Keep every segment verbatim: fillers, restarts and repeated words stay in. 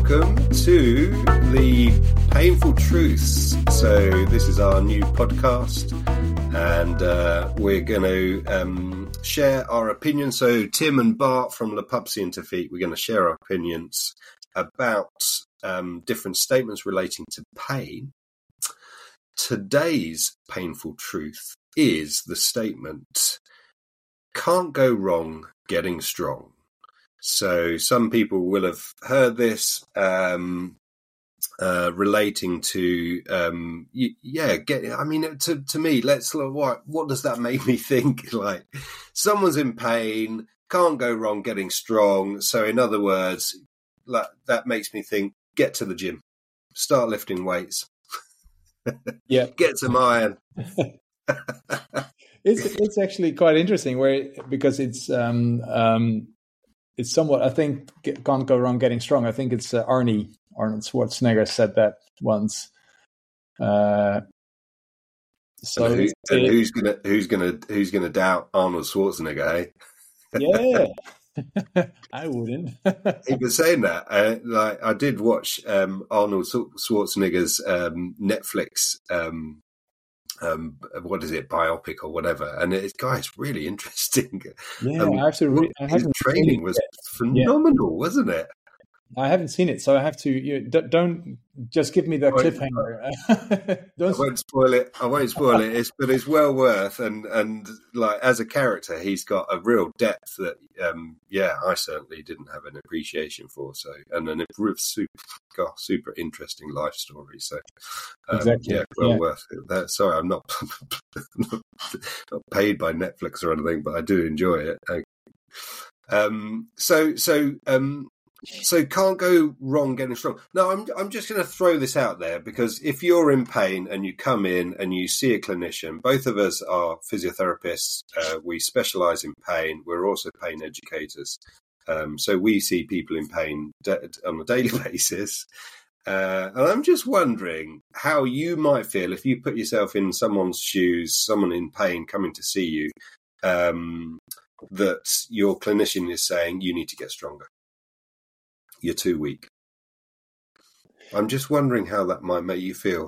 welcome to the Painful Truths. So this is our new podcast, and uh, we're going to um, share our opinions. So Tim and Bart from Lepupsian to Feet, we're going to share our opinions about um, different statements relating to pain. Today's painful truth is the statement, can't go wrong getting strong. So some people will have heard this um, uh, relating to, um, y- yeah, get. I mean, to to me, let's look, what what does that make me think? Like, someone's in pain, can't go wrong getting strong. So in other words, that that makes me think, get to the gym, start lifting weights, yeah, get some iron. it's it's actually quite interesting, where because it's um um. It's somewhat, I think, can't go wrong getting strong. I think it's uh, Arnie, Arnold Schwarzenegger said that once. Uh, so and, who, it, and who's gonna who's gonna who's gonna doubt Arnold Schwarzenegger? Eh? Yeah, I wouldn't. He was saying that. Uh, like I did watch um, Arnold Schwarzenegger's um, Netflix. Um, um, what is it, biopic or whatever? And it's guys, really interesting. Yeah, um, I have to. Re- I his training was phenomenal, yeah. wasn't it? I haven't seen it, so I have to. You don't just give me the cliffhanger. I won't spoil it. I won't spoil it. It's, but it's well worth. And and like as a character, he's got a real depth that, um, yeah, I certainly didn't have an appreciation for. So and an super, God, super interesting life story. So um, exactly, yeah, well yeah. worth it. That, sorry, I'm not, not not paid by Netflix or anything, but I do enjoy it. Um, so so. Um, So can't go wrong getting strong. No, I'm I'm just going to throw this out there, because if you're in pain and you come in and you see a clinician, both of us are physiotherapists. Uh, we specialise in pain. We're also pain educators. Um, so we see people in pain de- on a daily basis. Uh, and I'm just wondering how you might feel if you put yourself in someone's shoes, someone in pain coming to see you, um, that your clinician is saying you need to get stronger. You're too weak. I'm just wondering how that might make you feel.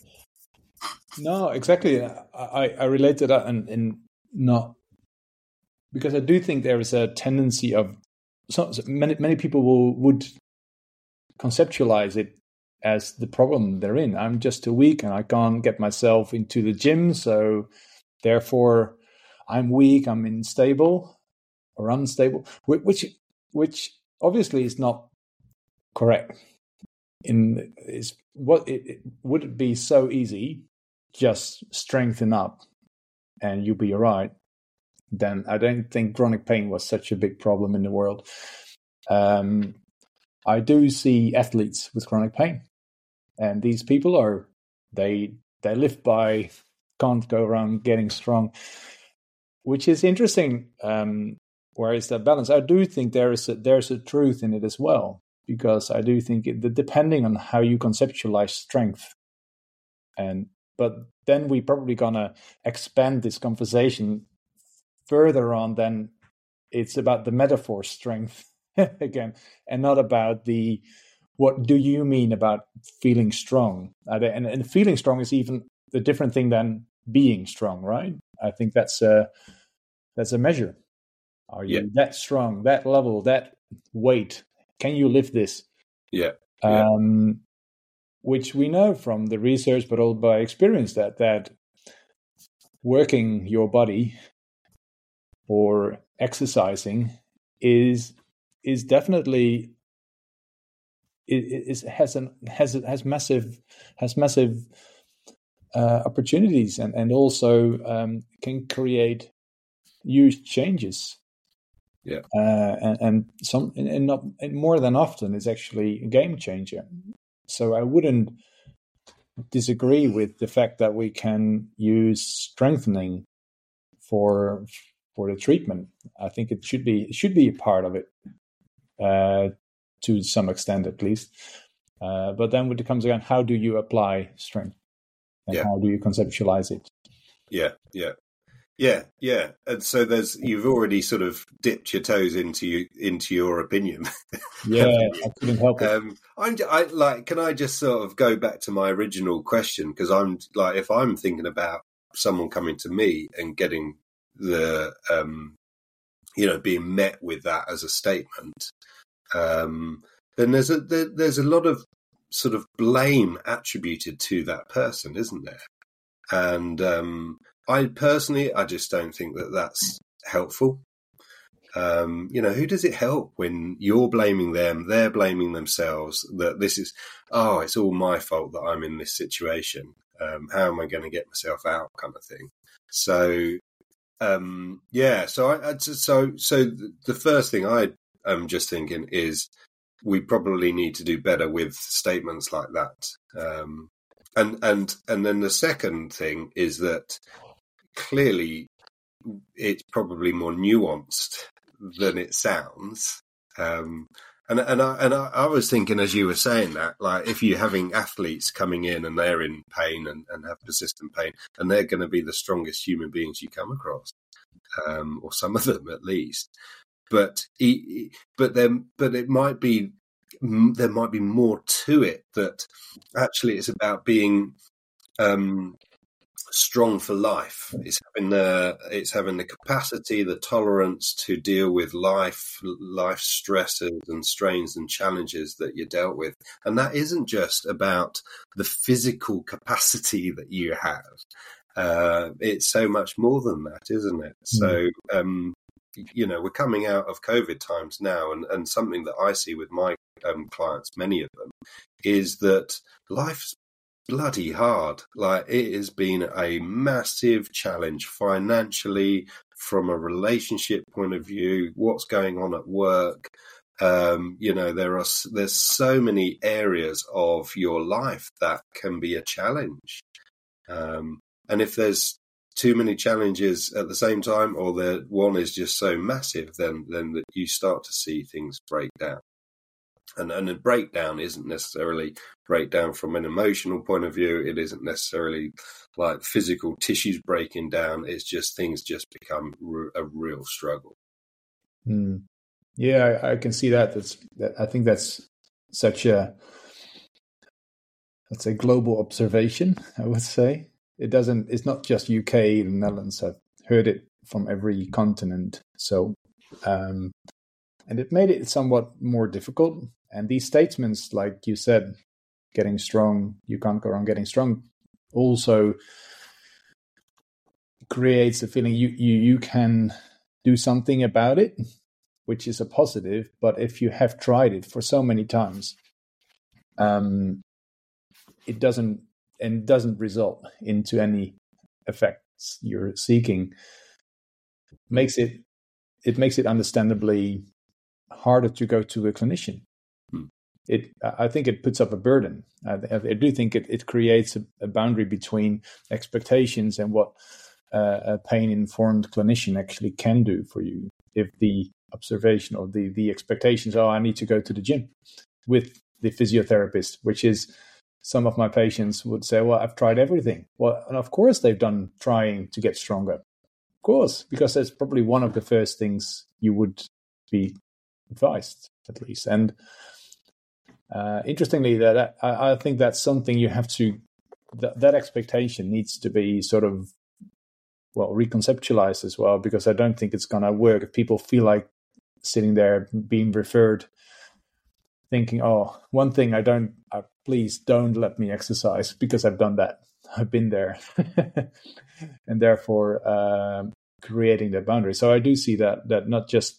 No, exactly. I, I relate to that, and, and not because I do think there is a tendency of so, so many many people will would conceptualize it as the problem they're in. I'm just too weak, and I can't get myself into the gym, so therefore I'm weak. I'm unstable or unstable, which which obviously is not correct. In is what it, it would it be so easy, just strengthen up and you'll be all right. Then I don't think chronic pain was such a big problem in the world. Um, I do see athletes with chronic pain, and these people are they they live by can't go around getting strong, which is interesting. Um, where is that balance? I do think there is a, there's a truth in it as well. Because I do think it, depending on how you conceptualize strength, and but then we're probably gonna expand this conversation further on. Then it's about the metaphor strength again, and not about the what do you mean about feeling strong? And, and feeling strong is even a different thing than being strong, right? I think that's a that's a measure. Are you yeah. that strong, that level, that weight? Can you lift this? Yeah. yeah. Um, which we know from the research, but all by experience, that that working your body or exercising is is definitely it is has an has has massive has massive uh, opportunities and and also um, can create huge changes. Yeah, uh, and, and some, and not and more than often, it's actually a game changer. So I wouldn't disagree with the fact that we can use strengthening for for the treatment. I think it should be it should be a part of it, uh, to some extent at least. Uh, but then when it comes again, how do you apply strength, and yeah. how do you conceptualize it? Yeah, yeah. Yeah, yeah, and so there's you've already sort of dipped your toes into you, into your opinion. Yeah, I couldn't help it. Um, I'm I like. Can I just sort of go back to my original question? Because I'm like, if I'm thinking about someone coming to me and getting the, um, you know, being met with that as a statement, um, then there's a there, there's a lot of sort of blame attributed to that person, isn't there? And um, I personally, I just don't think that that's helpful. Um, you know, who does it help when you're blaming them, they're blaming themselves, that this is, oh, it's all my fault that I'm in this situation. Um, how am I going to get myself out, kind of thing. So, um, yeah, so I, I so so the first thing I am just thinking is we probably need to do better with statements like that. Um, and and and then the second thing is that clearly it's probably more nuanced than it sounds. Um, and and I and I, I was thinking as you were saying that, like if you're having athletes coming in and they're in pain and, and have persistent pain, and they're going to be the strongest human beings you come across, um, or some of them at least. But he, but then, but it might be there might be more to it, that actually it's about being um, strong for life. It's having the it's having the capacity, the tolerance to deal with life, life stresses and strains and challenges that you're dealt with. And that isn't just about the physical capacity that you have. Uh, it's so much more than that, isn't it? Mm. So, um, you know, we're coming out of COVID times now, and, and something that I see with my um, clients, many of them, is that life's bloody hard. Like, it has been a massive challenge financially, from a relationship point of view, what's going on at work. Um, you know, there are there's so many areas of your life that can be a challenge. Um, and if there's too many challenges at the same time, or the one is just so massive, then then that you start to see things break down. And and a breakdown isn't necessarily breakdown from an emotional point of view. It isn't necessarily like physical tissues breaking down. It's just things just become a real struggle. Mm. Yeah, I, I can see that. That's that, I think that's such a that's a global observation, I would say. It doesn't. It's not just U K and Netherlands. I've heard it from every continent. So, um, and it made it somewhat more difficult. And these statements, like you said, getting strong, you can't go wrong getting strong, also creates a feeling you, you, you can do something about it, which is a positive. But if you have tried it for so many times, um, it doesn't, and doesn't result into any effects you're seeking, makes it, it makes it understandably harder to go to a clinician. It, I think it puts up a burden. I, I do think it, it creates a, a boundary between expectations and what uh, a pain-informed clinician actually can do for you. If the observation or the, the expectations, oh, I need to go to the gym with the physiotherapist, which is, some of my patients would say, well, I've tried everything. Well, and of course they've done trying to get stronger. Of course, because that's probably one of the first things you would be advised, at least. And Uh, interestingly, that I, I think that's something you have to, that, that expectation needs to be sort of, well, reconceptualized as well, because I don't think it's going to work if people feel like sitting there being referred, thinking, oh, one thing I don't, uh, please don't let me exercise because I've done that. I've been there. And therefore um, creating that boundary. So I do see that, that not just,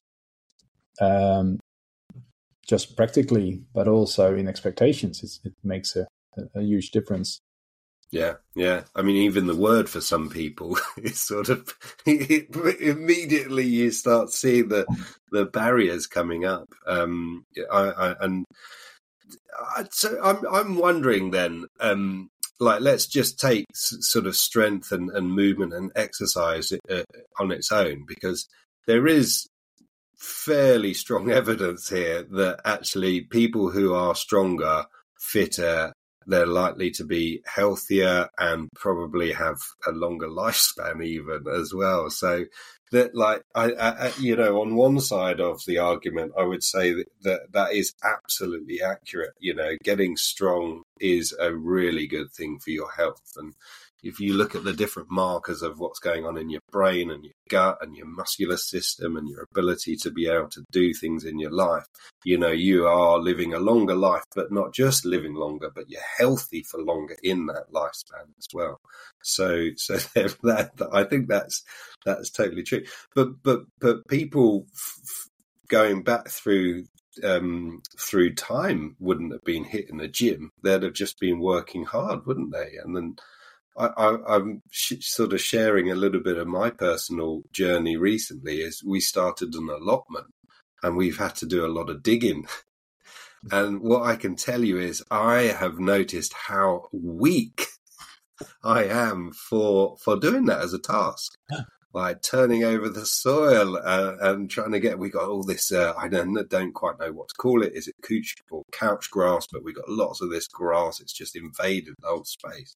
um, just practically, but also in expectations, it's, it makes a, a huge difference. Yeah, yeah. I mean, even the word for some people is sort of it, immediately you start seeing the the barriers coming up. Um, I, I, and I, so I'm I'm wondering then, um, like, let's just take sort of strength and, and movement and exercise uh, on its own, because there is fairly strong evidence here that actually people who are stronger, fitter, they're likely to be healthier and probably have a longer lifespan even as well. So that, like, I, I, you know, on one side of the argument, I would say that, that that is absolutely accurate. You know, getting strong is a really good thing for your health. And if you look at the different markers of what's going on in your brain and your gut and your muscular system and your ability to be able to do things in your life, you know, you are living a longer life, but not just living longer, but you're healthy for longer in that lifespan as well. So, so that, I think that's, that's totally true. But, but, but people f- going back through, um, through time wouldn't have been hitting the gym. They'd have just been working hard, wouldn't they? And then, I, I, I'm sh- sort of sharing a little bit of my personal journey recently. Is we started an allotment and we've had to do a lot of digging. And what I can tell you is I have noticed how weak I am for for doing that as a task. Like turning over the soil uh, and trying to get, we got all this, uh, I don't, don't quite know what to call it. Is it couch or couch grass? But we got lots of this grass. It's just invaded the whole space.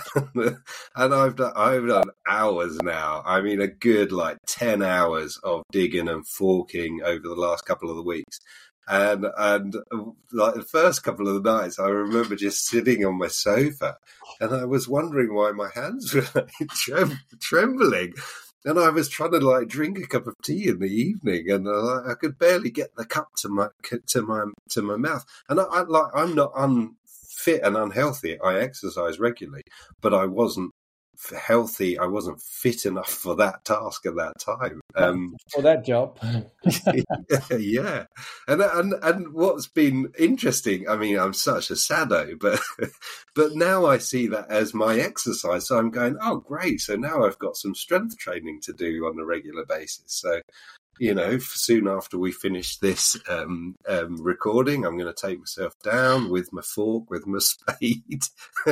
And I've done, I've done hours now. I mean, a good like ten hours of digging and forking over the last couple of the weeks. And, and like the first couple of the nights, I remember just sitting on my sofa and I was wondering why my hands were like trem- trembling. And I was trying to like drink a cup of tea in the evening, and uh, I could barely get the cup to my to my to my mouth. And I, I like I'm not unfit and unhealthy. I exercise regularly, but I wasn't healthy. I wasn't fit enough for that task at that time. Um, for that job. yeah. And, and, and what's been interesting, I mean, I'm such a sado, but, but now I see that as my exercise. So I'm going, oh, great. So now I've got some strength training to do on a regular basis. So, you know, soon after we finish this um, um, recording, I'm going to take myself down with my fork, with my spade,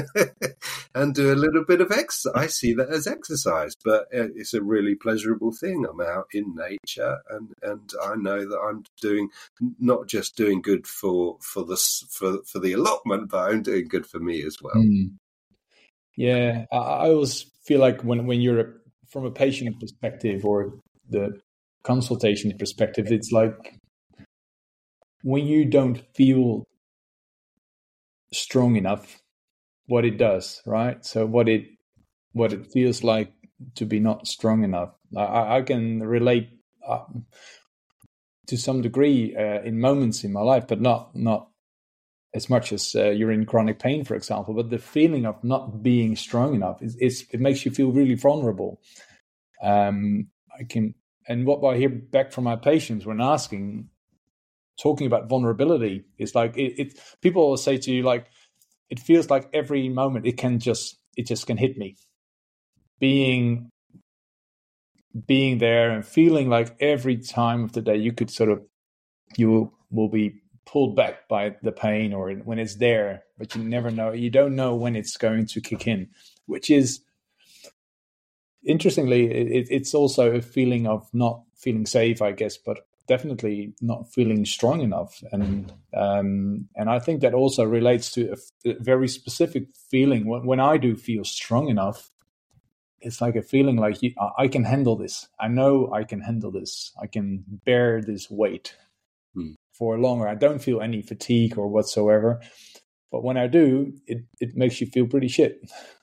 and do a little bit of exercise. I see that as exercise, but it's a really pleasurable thing. I'm out in nature, and, and I know that I'm doing not just doing good for for the for for the allotment, but I'm doing good for me as well. Mm. Yeah, I, I always feel like when when you're a, from a patient perspective or the consultation perspective, it's like when you don't feel strong enough, what it does, right? So what it what it feels like to be not strong enough. I, I can relate uh, to some degree uh, in moments in my life, but not not as much as uh, you're in chronic pain, for example. But the feeling of not being strong enough is, is it makes you feel really vulnerable. Um, I can. And what I hear back from my patients when asking, talking about vulnerability, is like it, it. People will say to you, like, it feels like every moment it can just, it just can hit me. Being, being there and feeling like every time of the day you could sort of, you will, will be pulled back by the pain or when it's there, but you never know. You don't know when it's going to kick in, which is. Interestingly, it, it's also a feeling of not feeling safe, I guess, but definitely not feeling strong enough. And um, and I think that also relates to a, a very specific feeling. When, when I do feel strong enough, it's like a feeling like you, I can handle this. I know I can handle this. I can bear this weight hmm. for longer. I don't feel any fatigue or whatsoever. But when I do, it, it makes you feel pretty shit.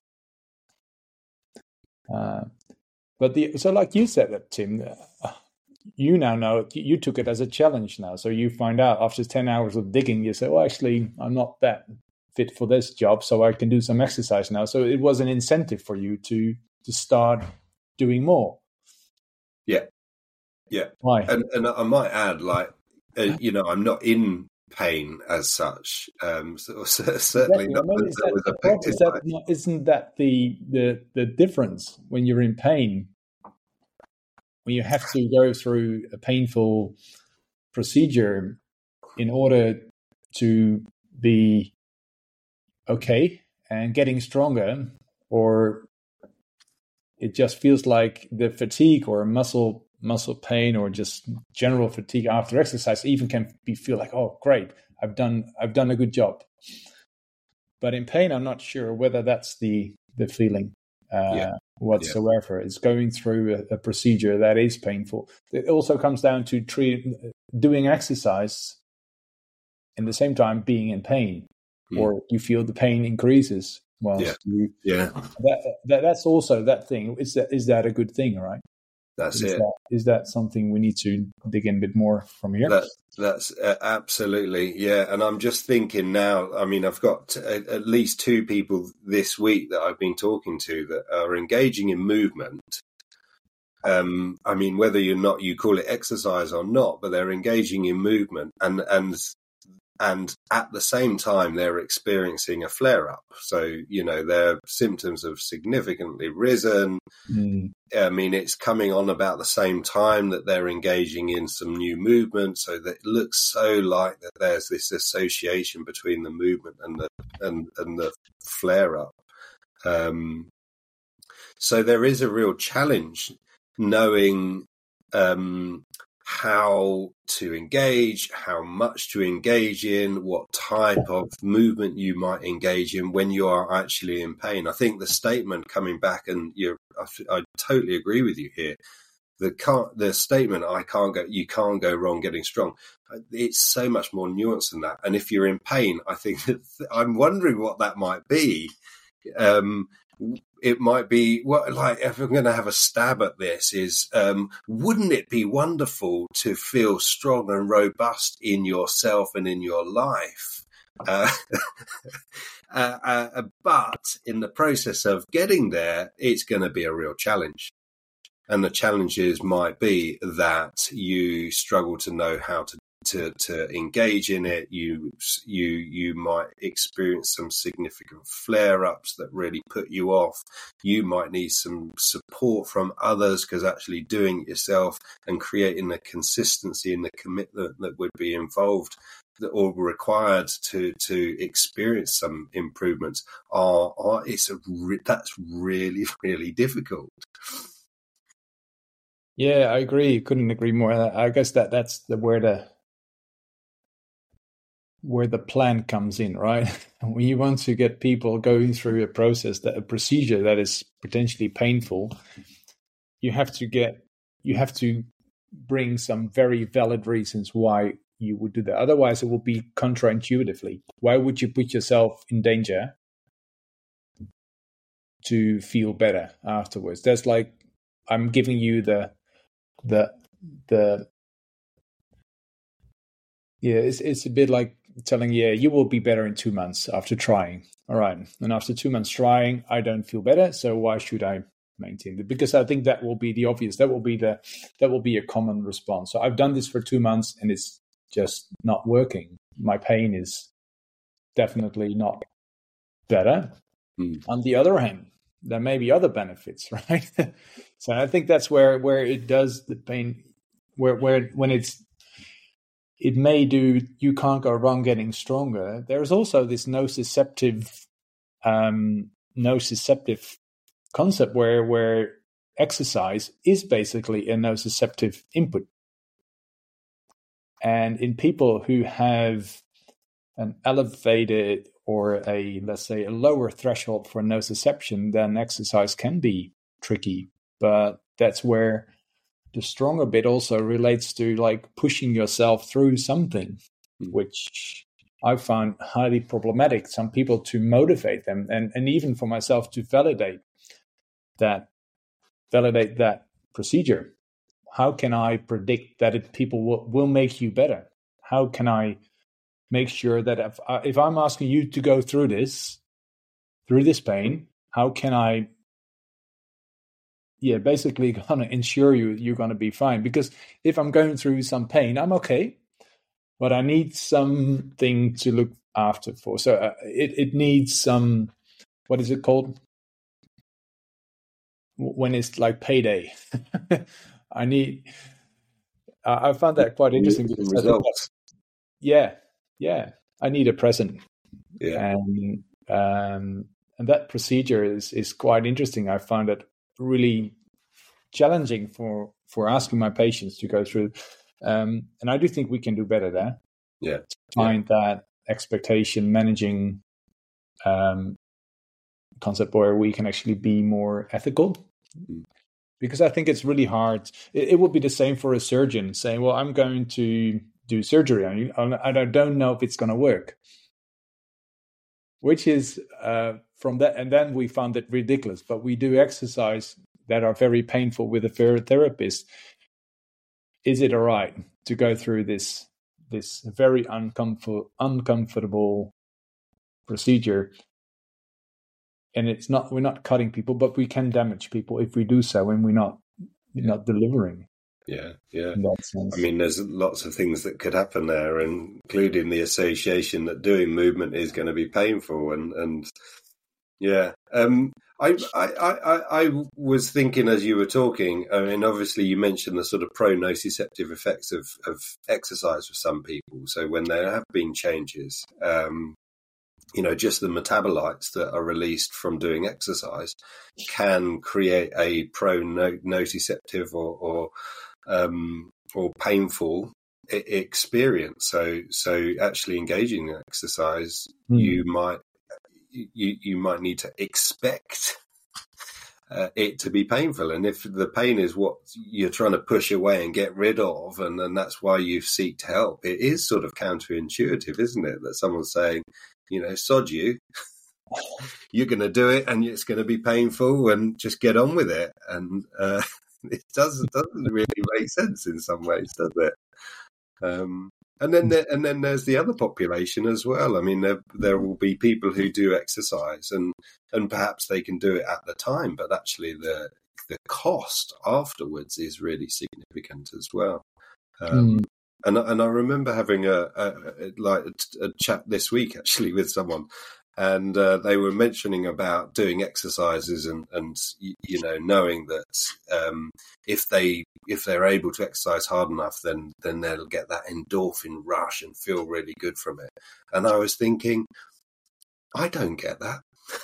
Uh, but the so like you said that, Tim, uh, you now know you took it as a challenge now. So you find out after ten hours of digging, you say, "Well, actually, I'm not that fit for this job, so I can do some exercise now." So it was an incentive for you to to start doing more. Yeah, yeah. Why? And and I might add, like, uh, you know, I'm not in pain as such. Um, so, so certainly not. Maybe is that the problem? Is that not, isn't that the, the the difference when you're in pain? When you have to go through a painful procedure in order to be okay and getting stronger, or it just feels like the fatigue or muscle muscle pain or just general fatigue after exercise even can be feel like, oh, great, I've done I've done a good job. but in pain, I'm not sure whether that's the the feeling uh, Yeah. whatsoever. Yeah. It's going through a, a procedure that is painful. It also comes down to treat, doing exercise in the same time being in pain, mm. or you feel the pain increases whilst yeah. you. Yeah. That, that that's also that thing. Is that is that a good thing, right? That's is it. That, is that something we need to dig in a bit more from here? That, that's uh, absolutely, yeah. And I'm just thinking now, I mean, I've got at, at least two people this week that I've been talking to that are engaging in movement. Um, I mean, whether you're not, you call it exercise or not, but they're engaging in movement, and, and, and at the same time, they're experiencing a flare up. So, you know, their symptoms have significantly risen. Mm. I mean, it's coming on about the same time that they're engaging in some new movement. So that it looks so like that there's this association between the movement and the, and, and the flare up. Um, so there is a real challenge knowing, um, how to engage, how much to engage in, what type of movement you might engage in when you are actually in pain. I think the statement coming back, and you're, I, I totally agree with you here. The can't, the statement, I can't go, you can't go wrong getting strong. It's so much more nuanced than that. And if you're in pain, I think that I'm wondering what that might be. Um, It might be, what, like, if I'm going to have a stab at this, is um, wouldn't it be wonderful to feel strong and robust in yourself and in your life? Uh, uh, uh, but in the process of getting there, it's going to be a real challenge. And the challenges might be that you struggle to know how to To, to engage in it. You you you might experience some significant flare-ups that really put you off. You might need some support from others, because actually doing it yourself and creating the consistency and the commitment that would be involved or required to to experience some improvements are, are it's a that's really really difficult. Yeah, I agree. Couldn't agree more. I guess that that's the where the where the plan comes in, right? When you want to get people going through a process, that a procedure that is potentially painful, you have to get, you have to bring some very valid reasons why you would do that. Otherwise, it will be counterintuitively. Why would you put yourself in danger to feel better afterwards? That's like, I'm giving you the, the, the, yeah, it's it's a bit like telling, yeah, you will be better in two months after trying. All right. And after two months trying, I don't feel better. So why should I maintain it? Because I think that will be the obvious. That will be the, that will be a common response. So I've done this for two months and it's just not working. My pain is definitely not better. Mm. On the other hand, there may be other benefits, right? So I think that's where, where it does the pain, where, where, when it's, it may do, you can't go wrong getting stronger. There's also this nociceptive, um, nociceptive concept where, where exercise is basically a nociceptive input. And in people who have an elevated or a, let's say, a lower threshold for nociception, then exercise can be tricky. But that's where the stronger bit also relates to like pushing yourself through something, mm. which I find highly problematic. Some people to motivate them, and, and even for myself to validate that, validate that procedure. How can I predict that it, people will, will make you better? How can I make sure that if, uh, if I'm asking you to go through this, through this pain, how can I Yeah, basically gonna ensure you you're gonna be fine? Because if I'm going through some pain, I'm okay, but I need something to look after for. So uh, it it needs some, what is it called when it's like payday? I need. Uh, I found that quite interesting. Because results. Yeah, yeah. I need a present. Yeah, and um, and that procedure is is quite interesting. I found it really challenging for for asking my patients to go through, um, and I do think we can do better there. Yeah, to find yeah. that expectation, managing um, concept where we can actually be more ethical. Because I think it's really hard. It, it would be the same for a surgeon saying, well, I'm going to do surgery on you, and I don't know if it's going to work. Which is uh, from that, and then we found it ridiculous. But we do exercise that are very painful with a therapist. Is it all right to go through this this very uncomfort, uncomfortable procedure? And it's not, we're not cutting people, but we can damage people if we do so when we're not yeah. not delivering. Yeah, yeah. In that sense. I mean, there's lots of things that could happen there, including the association that doing movement is going to be painful. And, and yeah, um, I, I, I, I was thinking as you were talking, I mean, obviously you mentioned the sort of pro-nociceptive effects of, of exercise for some people. So when there have been changes, um, you know, just the metabolites that are released from doing exercise can create a pro-nociceptive or or, um, or painful experience. So, so actually engaging in exercise, mm. you might you you might need to expect uh, it to be painful, and if the pain is what you're trying to push away and get rid of, and, and that's why you seek help, it is sort of counterintuitive, isn't it? That someone's saying, you know, sod you, you're going to do it and it's going to be painful and just get on with it. And uh, it doesn't doesn't really make sense in some ways, does it? Um, and then there, and then there's the other population as well. I mean, there there will be people who do exercise and, and perhaps they can do it at the time, but actually the the cost afterwards is really significant as well. Um, mm. And and I remember having a, a, a like a, a chat this week actually with someone, and uh, they were mentioning about doing exercises and, and you know knowing that um, if they if they're able to exercise hard enough, then then they'll get that endorphin rush and feel really good from it. And I was thinking, I don't get that.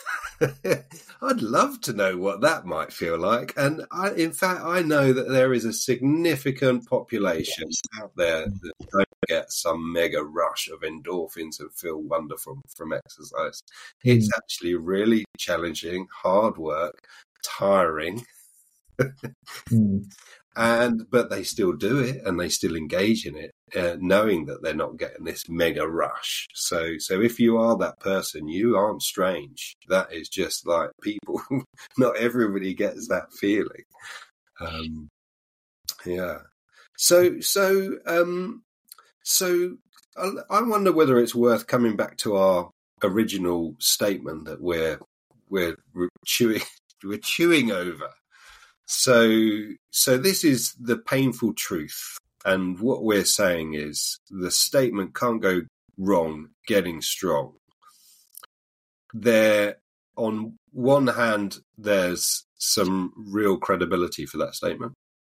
I'd love to know what that might feel like. And I, in fact, I know that there is a significant population out there that don't get some mega rush of endorphins and feel wonderful from exercise. Mm. It's actually really challenging, hard work, tiring. mm. And but they still do it and they still engage in it, uh, knowing that they're not getting this mega rush. So, so if you are that person, you aren't strange. That is just like people. Not everybody gets that feeling. Um, yeah. So, so, um, so I, I wonder whether it's worth coming back to our original statement that we're we're chewing we're chewing over. So, so this is the painful truth. And what we're saying is the statement can't go wrong getting strong. There, on one hand, there's some real credibility for that statement.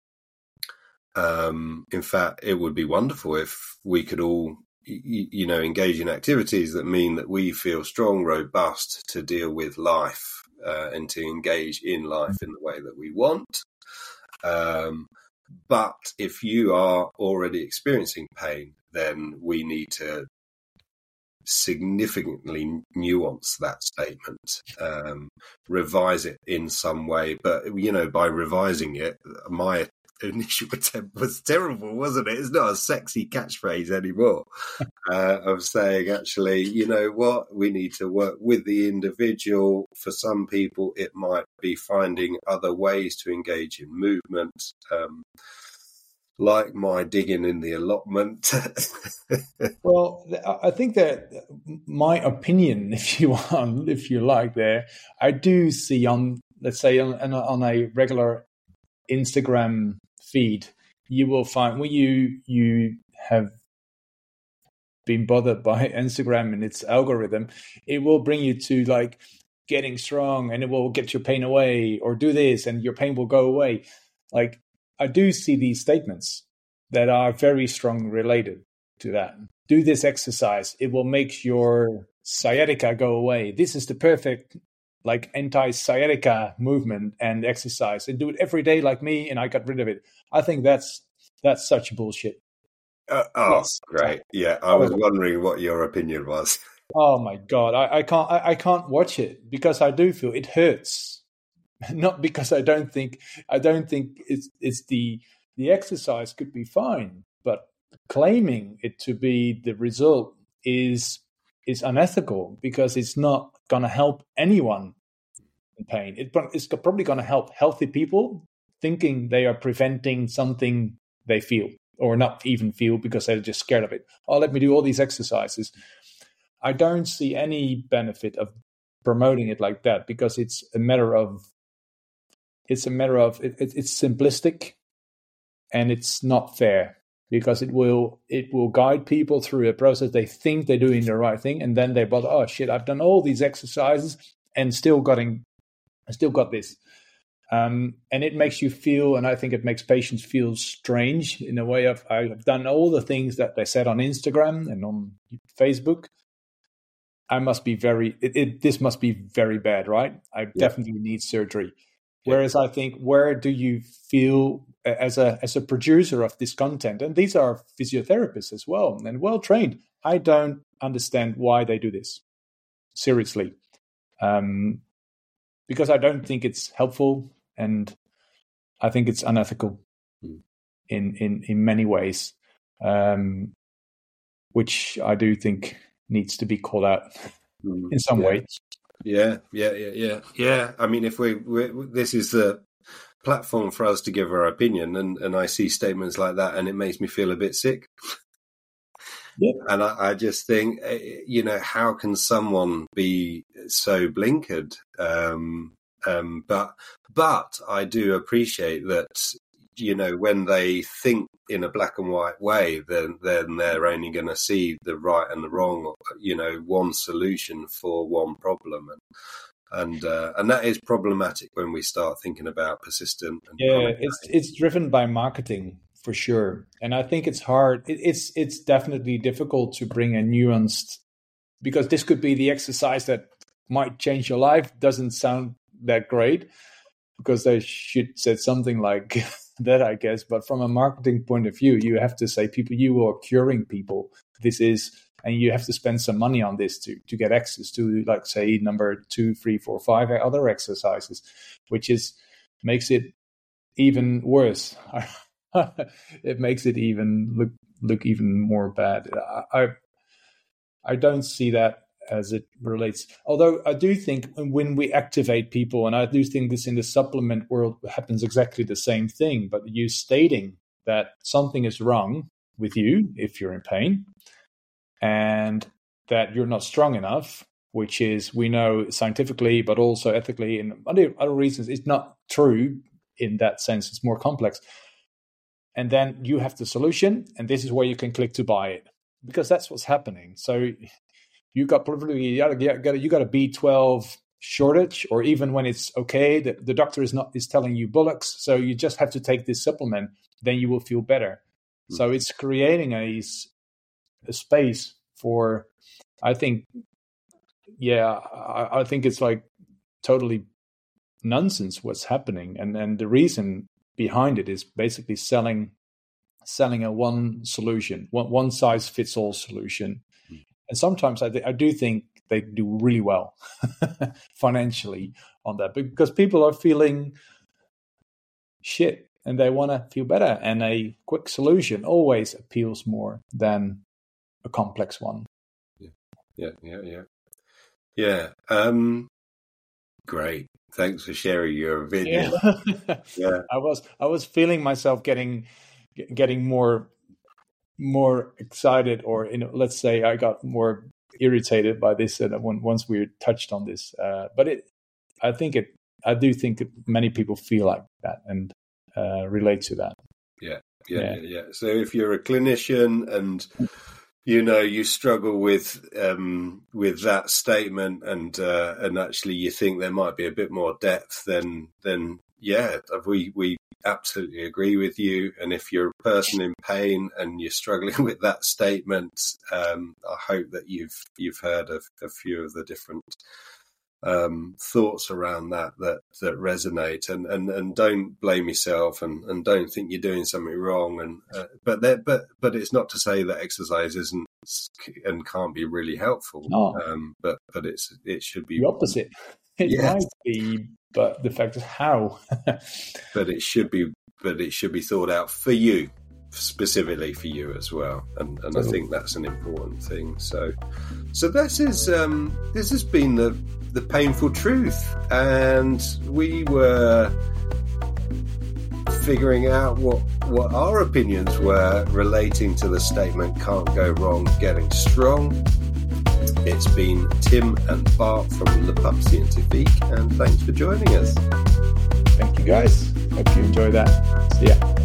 Um, in fact, it would be wonderful if we could all, you, you know, engage in activities that mean that we feel strong, robust to deal with life. Uh, and to engage in life in the way that we want. Um, but if you are already experiencing pain, then we need to significantly nuance that statement, um, revise it in some way. But, you know, by revising it, my initial attempt was terrible, wasn't it? It's not a sexy catchphrase anymore. uh, of saying, actually, you know what, we need to work with the individual. For some people, it might be finding other ways to engage in movement, um, like my digging in the allotment. Well, I think that my opinion, if you want, if you like, there, I do see on, let's say, on, on a regular Instagram feed, you will find when you you have been bothered by Instagram and its algorithm, it will bring you to like getting strong and it will get your pain away, or do this and your pain will go away. Like, I do see these statements that are very strongly related to that. Do this exercise, it will make your sciatica go away. This is the perfect like anti-sciatica movement and exercise, and do it every day like me, and I got rid of it. I think that's that's such bullshit. Uh, oh, yes. Great. Yeah, I was wondering what your opinion was. Oh my God, I, I can't I, I can't watch it because I do feel it hurts. Not because I don't think I don't think it's it's the the exercise could be fine, but claiming it to be the result is is unethical because it's not going to help anyone in pain. It, it's probably going to help healthy people thinking they are preventing something they feel or not even feel because they're just scared of it. Oh, let me do all these exercises. I don't see any benefit of promoting it like that because it's a matter of it's a matter of it, it, it's simplistic and it's not fair because it will it will guide people through a process. They think they're doing the right thing, and then they bother. Oh shit! I've done all these exercises and still getting, I still got this, um, and it makes you feel. And I think it makes patients feel strange in a way of I've done all the things that they said on Instagram and on Facebook. I must be very. It, it, this must be very bad, right? I yeah. definitely need surgery. Whereas I think, where do you feel as a as a producer of this content? And these are physiotherapists as well and well trained. I don't understand why they do this. Seriously, um, because I don't think it's helpful, and I think it's unethical mm. in in in many ways, um, which I do think needs to be called out mm. in some yeah. way. Yeah, yeah, yeah, yeah, yeah. I mean, if we, we this is the platform for us to give our opinion, and, and I see statements like that, and it makes me feel a bit sick. Yeah. And I, I just think, you know, how can someone be so blinkered? Um, um, but but I do appreciate that, you know, when they think in a black and white way, then then they're only going to see the right and the wrong, you know, one solution for one problem. And and uh, and that is problematic when we start thinking about persistent. And yeah, it's pain. It's driven by marketing for sure. And I think it's hard. It, it's it's definitely difficult to bring a nuanced, because this could be the exercise that might change your life. Doesn't sound that great because they should say something like that, I guess. But from a marketing point of view, you have to say, people, you are curing people. This is, and you have to spend some money on this to, to get access to, like, say, number two, three, four, five other exercises, which is makes it even worse. It makes it even look look even more bad. I, I I don't see that as it relates. Although I do think when we activate people, and I do think this in the supplement world happens exactly the same thing, but you stating that something is wrong with you if you're in pain and that you're not strong enough, which is, we know scientifically, but also ethically and other, other reasons, it's not true in that sense. It's more complex. And then you have the solution, and this is where you can click to buy it, because that's what's happening. So you got probably you got you got a B twelve shortage, or even when it's okay, the, the doctor is not is telling you bullocks, so you just have to take this supplement, then you will feel better. Mm-hmm. So it's creating a, a space for, I think, yeah, I, I think it's like totally nonsense what's happening, and and the reason behind it is basically selling selling a one solution, one, one size fits all solution. Mm. And sometimes I, th- I do think they do really well financially on that, because people are feeling shit and they want to feel better, and a quick solution always appeals more than a complex one. Yeah, yeah, yeah, yeah. Yeah. Um, great. Thanks for sharing your opinion. Yeah. yeah. I was I was feeling myself getting getting more more excited, or, you know, let's say I got more irritated by this uh, when, once we touched on this. Uh, but it, I think it, I do think that many people feel like that and uh, relate to that. Yeah, yeah, yeah, yeah. So if you're a clinician and, you know, you struggle with um, with that statement, and uh, and actually you think there might be a bit more depth, then then yeah, we we absolutely agree with you. And if you're a person in pain and you're struggling with that statement, um, I hope that you've you've heard of a few of the different um, thoughts around that that that resonate. And and, and don't blame yourself, and, and don't think you're doing something wrong. And uh, but there, but but it's not to say that exercise isn't and can't be really helpful. No. Um, but but it's it should be the opposite. It yes. might be, but the fact is how. but it should be, but it should be thought out for you, specifically for you as well. And and totally. I think that's an important thing. So so this is um, this has been the the painful truth, and we were figuring out what what our opinions were relating to the statement "can't go wrong getting strong." It's been Tim and Bart from Le Pub Scientifique, and thanks for joining us. Thank you, guys. Hope you enjoy that. See ya.